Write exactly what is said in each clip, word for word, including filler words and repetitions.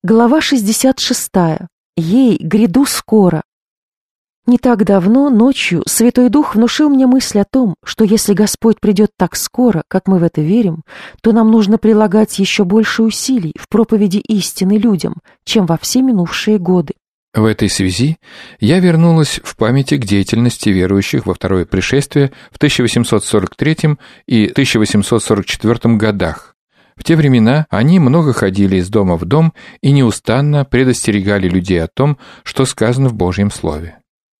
Глава шестьдесят шестая. Ей гряду скоро. Не так давно, ночью, Святой Дух внушил мне мысль о том, что если Господь придет так скоро, как мы в это верим, то нам нужно прилагать еще больше усилий в проповеди истины людям, чем во все минувшие годы. В этой связи я вернулась в памяти к деятельности верующих во второе пришествие в тысяча восемьсот сорок третьем и тысяча восемьсот сорок четвёртом годах. В те времена они много ходили из дома в дом и неустанно предостерегали людей о том, что сказано в Божьем Слове.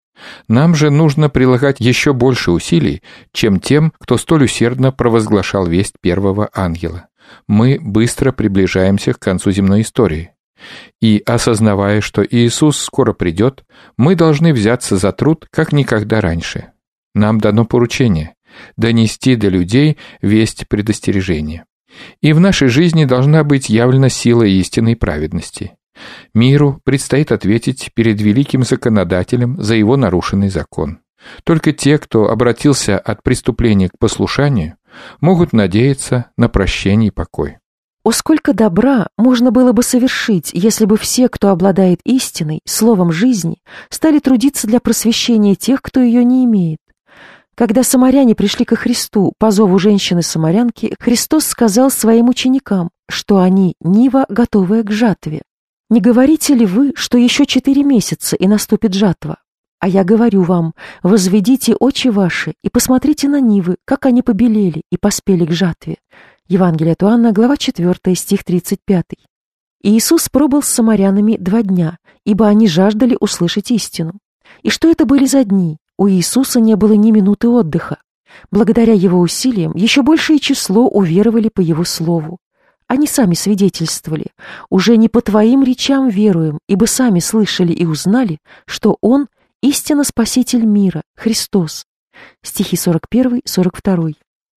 Нам же нужно прилагать еще больше усилий, чем тем, кто столь усердно провозглашал весть первого ангела. Мы быстро приближаемся к концу земной истории. И, осознавая, что Иисус скоро придет, мы должны взяться за труд, как никогда раньше. Нам дано поручение – донести до людей весть предостережения. И в нашей жизни должна быть явлена сила истинной праведности. Миру предстоит ответить перед великим законодателем за его нарушенный закон. Только те, кто обратился от преступления к послушанию, могут надеяться на прощение и покой. О, сколько добра можно было бы совершить, если бы все, кто обладает истиной, словом жизни, стали трудиться для просвещения тех, кто ее не имеет. Когда самаряне пришли ко Христу по зову женщины-самарянки, Христос сказал своим ученикам, что они нива, готовая к жатве. «Не говорите ли вы, что еще четыре месяца, и наступит жатва? А я говорю вам, возведите очи ваши и посмотрите на нивы, как они побелели и поспели к жатве». Евангелие от Иоанна, глава четвёртая, стих тридцать пятый. Иисус пробыл с самарянами два дня, ибо они жаждали услышать истину. И что это были за дни? У Иисуса не было ни минуты отдыха. Благодаря Его усилиям еще большее число уверовали по Его слову. Они сами свидетельствовали: «Уже не по Твоим речам веруем, ибо сами слышали и узнали, что Он — истинно Спаситель мира, Христос». Стихи сорок первый сорок второй.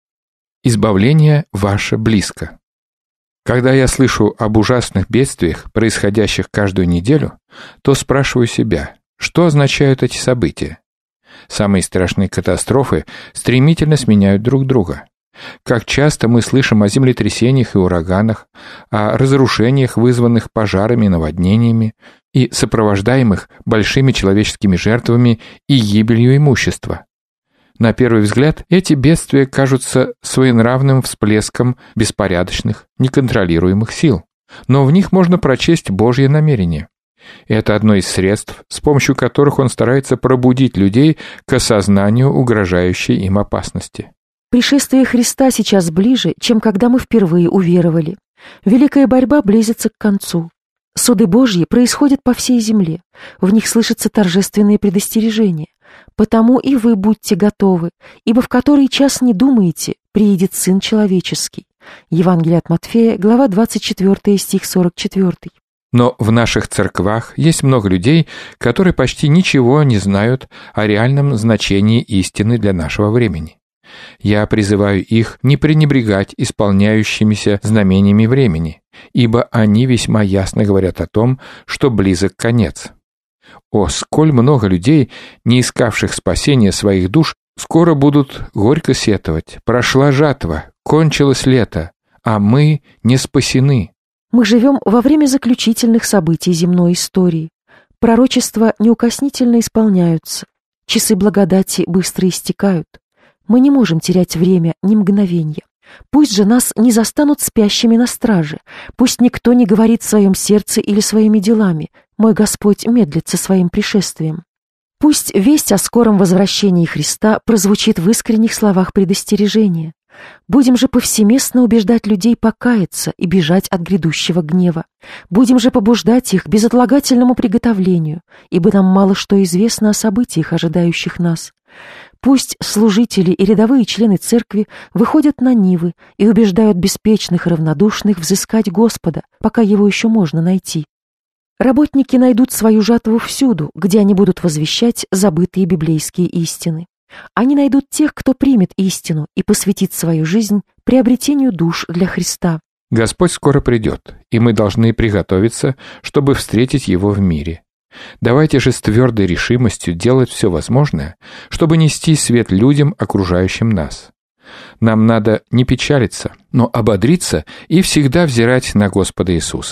Избавление ваше близко. Когда я слышу об ужасных бедствиях, происходящих каждую неделю, то спрашиваю себя, что означают эти события? Самые страшные катастрофы стремительно сменяют друг друга. Как часто мы слышим о землетрясениях и ураганах, о разрушениях, вызванных пожарами и наводнениями, и сопровождаемых большими человеческими жертвами и гибелью имущества. На первый взгляд, эти бедствия кажутся своенравным всплеском беспорядочных, неконтролируемых сил, но в них можно прочесть Божье намерение. Это одно из средств, с помощью которых Он старается пробудить людей к осознанию угрожающей им опасности. Пришествие Христа сейчас ближе, чем когда мы впервые уверовали. Великая борьба близится к концу. Суды Божьи происходят по всей земле. В них слышатся торжественные предостережения. Потому и вы будьте готовы, ибо в который час не думаете, приидет Сын Человеческий. Евангелие от Матфея, глава двадцать четвёртая, стих сорок четвёртый. Но в наших церквах есть много людей, которые почти ничего не знают о реальном значении истины для нашего времени. Я призываю их не пренебрегать исполняющимися знамениями времени, ибо они весьма ясно говорят о том, что близок конец. О, сколь много людей, не искавших спасения своих душ, скоро будут горько сетовать: прошла жатва, кончилось лето, а мы не спасены. Мы живем во время заключительных событий земной истории. Пророчества неукоснительно исполняются. Часы благодати быстро истекают. Мы не можем терять время ни мгновенья. Пусть же нас не застанут спящими на страже. Пусть никто не говорит в своем сердце или своими делами: «Мой Господь медлит со своим пришествием». Пусть весть о скором возвращении Христа прозвучит в искренних словах предостережения. Будем же повсеместно убеждать людей покаяться и бежать от грядущего гнева. Будем же побуждать их к безотлагательному приготовлению, ибо нам мало что известно о событиях, ожидающих нас. Пусть служители и рядовые члены церкви выходят на нивы и убеждают беспечных и равнодушных взыскать Господа, пока Его еще можно найти. Работники найдут свою жатву всюду, где они будут возвещать забытые библейские истины. Они найдут тех, кто примет истину и посвятит свою жизнь приобретению душ для Христа. Господь скоро придет, и мы должны приготовиться, чтобы встретить Его в мире. Давайте же с твердой решимостью делать все возможное, чтобы нести свет людям, окружающим нас. Нам надо не печалиться, но ободриться и всегда взирать на Господа Иисуса.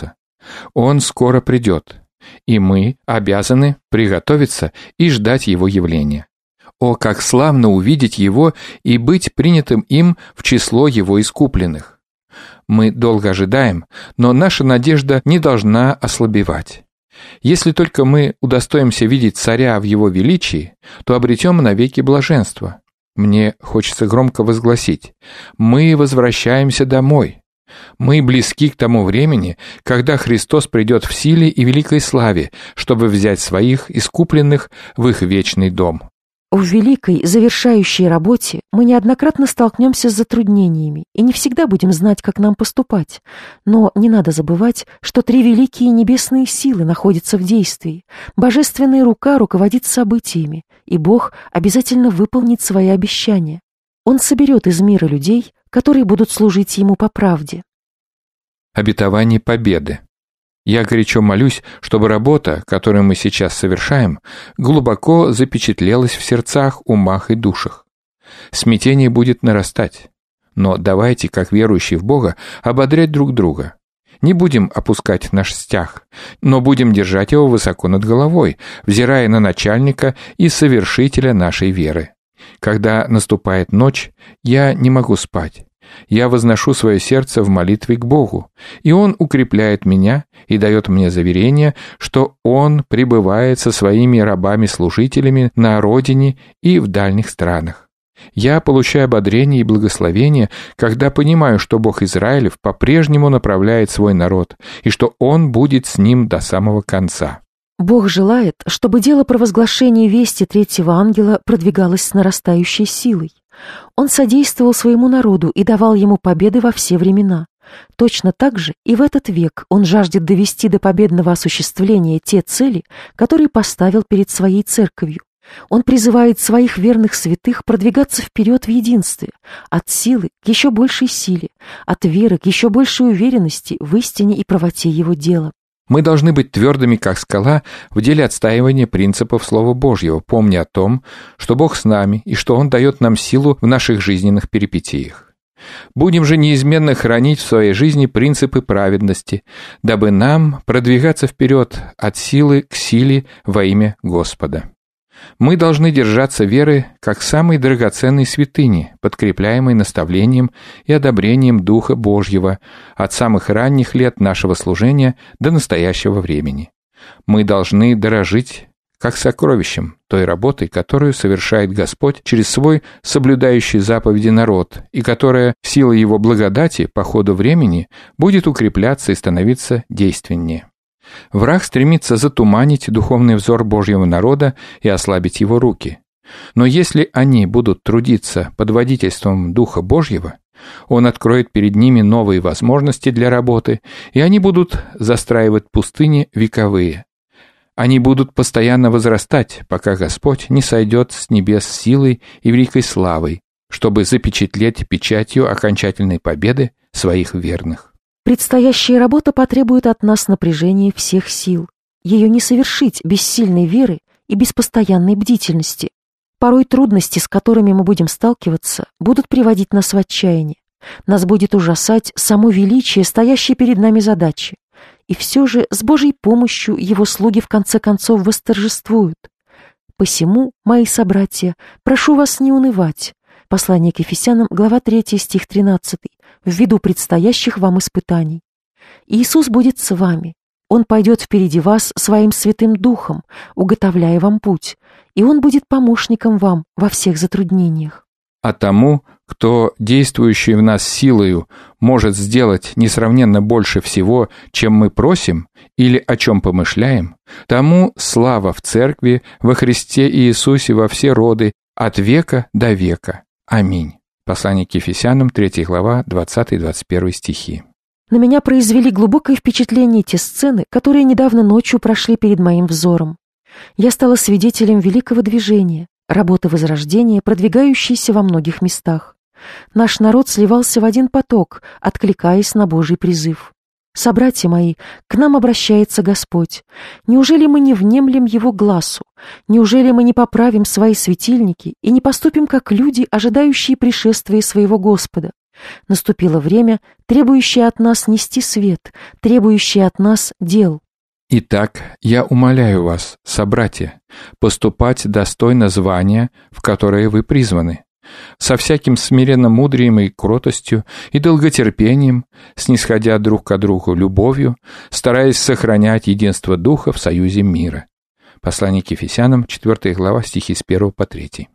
Он скоро придет, и мы обязаны приготовиться и ждать Его явления. О, как славно увидеть Его и быть принятым им в число Его искупленных! Мы долго ожидаем, но наша надежда не должна ослабевать. Если только мы удостоимся видеть Царя в Его величии, то обретем навеки блаженство. Мне хочется громко возгласить: мы возвращаемся домой. Мы близки к тому времени, когда Христос придет в силе и великой славе, чтобы взять своих искупленных в их вечный дом. В великой, завершающей работе мы неоднократно столкнемся с затруднениями и не всегда будем знать, как нам поступать. Но не надо забывать, что три великие небесные силы находятся в действии. Божественная рука руководит событиями, и Бог обязательно выполнит свои обещания. Он соберет из мира людей, которые будут служить Ему по правде. Обетование победы. Я горячо молюсь, чтобы работа, которую мы сейчас совершаем, глубоко запечатлелась в сердцах, умах и душах. Смятение будет нарастать. Но давайте, как верующие в Бога, ободрять друг друга. Не будем опускать наш стяг, но будем держать его высоко над головой, взирая на начальника и совершителя нашей веры. Когда наступает ночь, я не могу спать. Я возношу свое сердце в молитве к Богу, и Он укрепляет меня и дает мне заверение, что Он пребывает со своими рабами-служителями на родине и в дальних странах. Я получаю ободрение и благословение, когда понимаю, что Бог Израилев по-прежнему направляет свой народ, и что Он будет с ним до самого конца. Бог желает, чтобы дело провозглашения вести третьего ангела продвигалось с нарастающей силой. Он содействовал своему народу и давал ему победы во все времена. Точно так же и в этот век он жаждет довести до победного осуществления те цели, которые поставил перед своей церковью. Он призывает своих верных святых продвигаться вперед в единстве, от силы к еще большей силе, от веры к еще большей уверенности в истине и правоте его дела. Мы должны быть твердыми, как скала, в деле отстаивания принципов Слова Божьего, помня о том, что Бог с нами и что Он дает нам силу в наших жизненных перипетиях. Будем же неизменно хранить в своей жизни принципы праведности, дабы нам продвигаться вперед от силы к силе во имя Господа. Мы должны держаться веры как самой драгоценной святыни, подкрепляемой наставлением и одобрением Духа Божьего от самых ранних лет нашего служения до настоящего времени. Мы должны дорожить как сокровищем той работой, которую совершает Господь через свой соблюдающий заповеди народ, и которая силой Его благодати по ходу времени будет укрепляться и становиться действеннее. Враг стремится затуманить духовный взор Божьего народа и ослабить его руки. Но если они будут трудиться под водительством Духа Божьего, Он откроет перед ними новые возможности для работы, и они будут застраивать пустыни вековые. Они будут постоянно возрастать, пока Господь не сойдет с небес силой и великой славой, чтобы запечатлеть печатью окончательной победы своих верных. Предстоящая работа потребует от нас напряжения всех сил. Ее не совершить без сильной веры и без постоянной бдительности. Порой трудности, с которыми мы будем сталкиваться, будут приводить нас в отчаяние. Нас будет ужасать само величие стоящей перед нами задачи. И все же с Божьей помощью Его слуги в конце концов восторжествуют. Посему, мои собратья, прошу вас не унывать. Послание к Ефесянам, глава третья, стих тринадцатый. Ввиду предстоящих вам испытаний. Иисус будет с вами. Он пойдет впереди вас своим Святым Духом, уготовляя вам путь, и Он будет помощником вам во всех затруднениях. А тому, кто, действующий в нас силою, может сделать несравненно больше всего, чем мы просим или о чем помышляем, тому слава в Церкви, во Христе Иисусе во все роды, от века до века. Аминь. Послание к Ефесянам, третья глава, двадцатый-двадцать первый стихи. На меня произвели глубокое впечатление те сцены, которые недавно ночью прошли перед моим взором. Я стала свидетелем великого движения, работы возрождения, продвигающейся во многих местах. Наш народ сливался в один поток, откликаясь на Божий призыв. Собратья мои, к нам обращается Господь. Неужели мы не внемлем Его гласу? Неужели мы не поправим свои светильники и не поступим как люди, ожидающие пришествия своего Господа? Наступило время, требующее от нас нести свет, требующее от нас дел. Итак, я умоляю вас, собратья, поступать достойно звания, в которое вы призваны, со всяким смиренно-мудрием и кротостью, и долготерпением, снисходя друг к другу любовью, стараясь сохранять единство Духа в союзе мира. Послание к Ефесянам, четвёртая глава, стихи с первого по третий.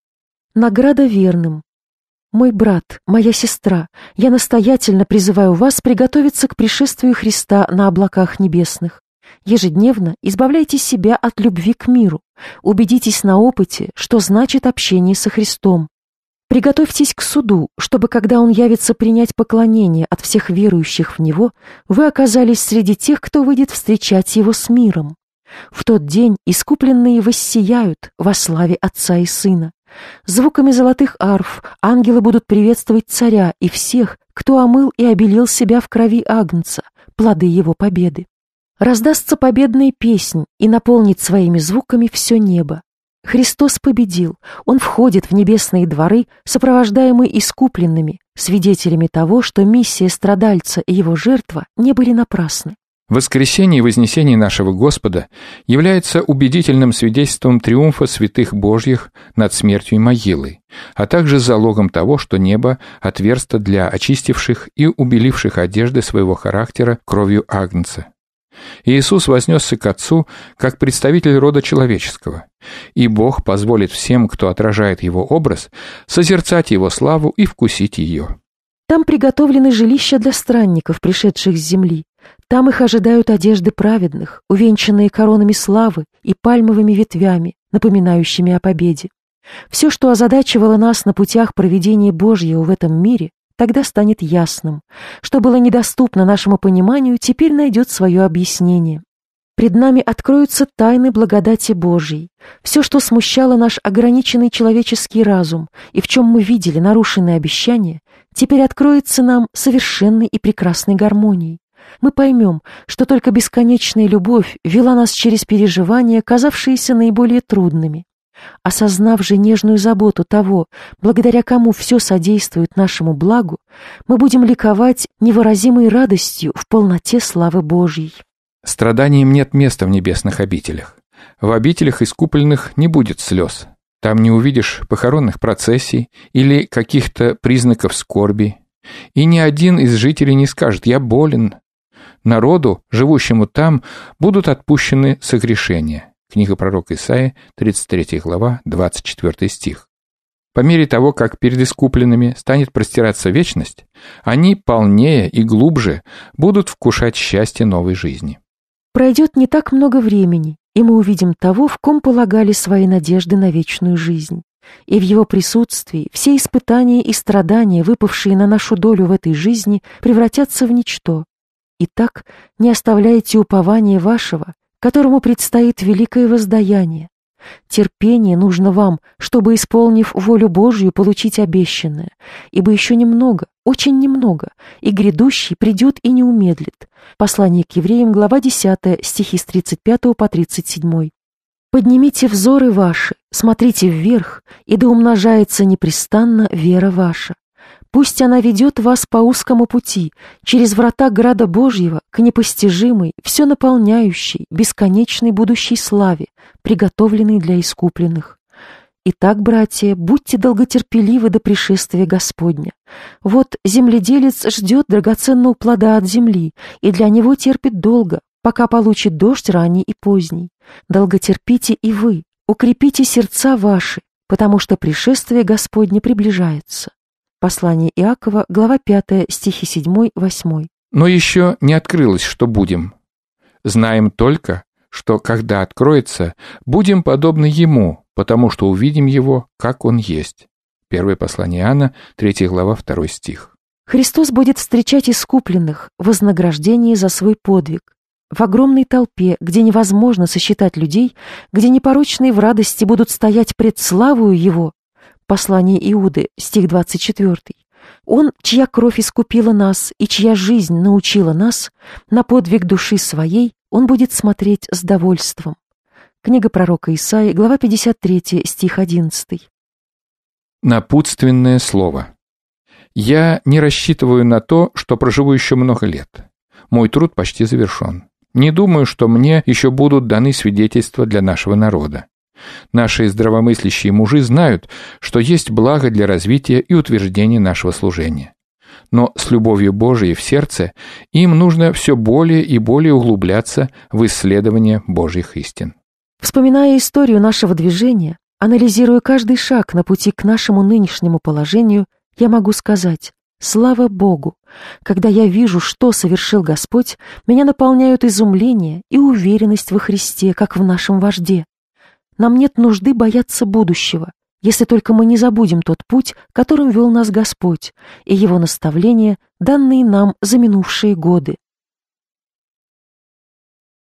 Награда верным. Мой брат, моя сестра, я настоятельно призываю вас приготовиться к пришествию Христа на облаках небесных. Ежедневно избавляйте себя от любви к миру, убедитесь на опыте, что значит общение со Христом. Приготовьтесь к суду, чтобы, когда Он явится принять поклонение от всех верующих в Него, вы оказались среди тех, кто выйдет встречать Его с миром. В тот день искупленные воссияют во славе Отца и Сына. Звуками золотых арф ангелы будут приветствовать царя и всех, кто омыл и обелил себя в крови Агнца, плоды его победы. Раздастся победная песнь и наполнит своими звуками все небо. Христос победил, Он входит в небесные дворы, сопровождаемый искупленными, свидетелями того, что миссия страдальца и его жертва не были напрасны. Воскресение и вознесение нашего Господа является убедительным свидетельством триумфа святых Божьих над смертью и могилой, а также залогом того, что небо отверсто для очистивших и убеливших одежды своего характера кровью Агнца. Иисус вознесся к Отцу как представитель рода человеческого, и Бог позволит всем, кто отражает Его образ, созерцать Его славу и вкусить ее. Там приготовлены жилища для странников, пришедших с земли. Там их ожидают одежды праведных, увенчанные коронами славы и пальмовыми ветвями, напоминающими о победе. Все, что озадачивало нас на путях проведения Божьего в этом мире, тогда станет ясным. Что было недоступно нашему пониманию, теперь найдет свое объяснение. Пред нами откроются тайны благодати Божьей. Все, что смущало наш ограниченный человеческий разум и в чем мы видели нарушенные обещания, теперь откроется нам совершенной и прекрасной гармонией. Мы поймем, что только бесконечная любовь вела нас через переживания, казавшиеся наиболее трудными. Осознав же нежную заботу того, благодаря кому все содействует нашему благу, мы будем ликовать невыразимой радостью в полноте славы Божьей. Страданиям нет места в небесных обителях. В обителях искупленных не будет слез. Там не увидишь похоронных процессий или каких-то признаков скорби. И ни один из жителей не скажет «я болен». Народу, живущему там, будут отпущены согрешения. Книга пророка Исаии, тридцать третья глава, двадцать четвёртый стих. По мере того, как перед искупленными станет простираться вечность, они полнее и глубже будут вкушать счастье новой жизни. Пройдет не так много времени, и мы увидим того, в ком полагали свои надежды на вечную жизнь. И в его присутствии все испытания и страдания, выпавшие на нашу долю в этой жизни, превратятся в ничто. Итак, не оставляйте упования вашего, которому предстоит великое воздаяние. Терпение нужно вам, чтобы, исполнив волю Божью, получить обещанное, ибо еще немного, очень немного, и грядущий придет и не умедлит. Послание к евреям, глава десятая, стихи с тридцать пятого по тридцать седьмой. Поднимите взоры ваши, смотрите вверх, и да умножается непрестанно вера ваша. Пусть она ведет вас по узкому пути, через врата града Божьего, к непостижимой, все наполняющей, бесконечной будущей славе, приготовленной для искупленных. Итак, братья, будьте долготерпеливы до пришествия Господня. Вот земледелец ждет драгоценного плода от земли, и для него терпит долго, пока получит дождь ранний и поздний. Долготерпите и вы, укрепите сердца ваши, потому что пришествие Господне приближается. Послание Иакова, глава пятая, стихи седьмой-восьмой. Но еще не открылось, что будем. Знаем только, что, когда откроется, будем подобны Ему, потому что увидим Его, как Он есть. Первое послание Иоанна, третья глава, второй стих. Христос будет встречать искупленных, вознаграждение за свой подвиг. В огромной толпе, где невозможно сосчитать людей, где непорочные в радости будут стоять пред славою Его. Послание Иуды, стих двадцать четвёртый. Он, чья кровь искупила нас и чья жизнь научила нас, на подвиг души своей он будет смотреть с довольством. Книга пророка Исаии, глава пятьдесят третья, стих одиннадцатый. Напутственное слово. Я не рассчитываю на то, что проживу еще много лет. Мой труд почти завершен. Не думаю, что мне еще будут даны свидетельства для нашего народа. Наши здравомыслящие мужи знают, что есть благо для развития и утверждения нашего служения. Но с любовью Божией в сердце им нужно все более и более углубляться в исследование Божьих истин. Вспоминая историю нашего движения, анализируя каждый шаг на пути к нашему нынешнему положению, я могу сказать: слава Богу! Когда я вижу, что совершил Господь, меня наполняют изумление и уверенность во Христе, как в нашем вожде. Нам нет нужды бояться будущего, если только мы не забудем тот путь, которым вел нас Господь, и Его наставления, данные нам за минувшие годы.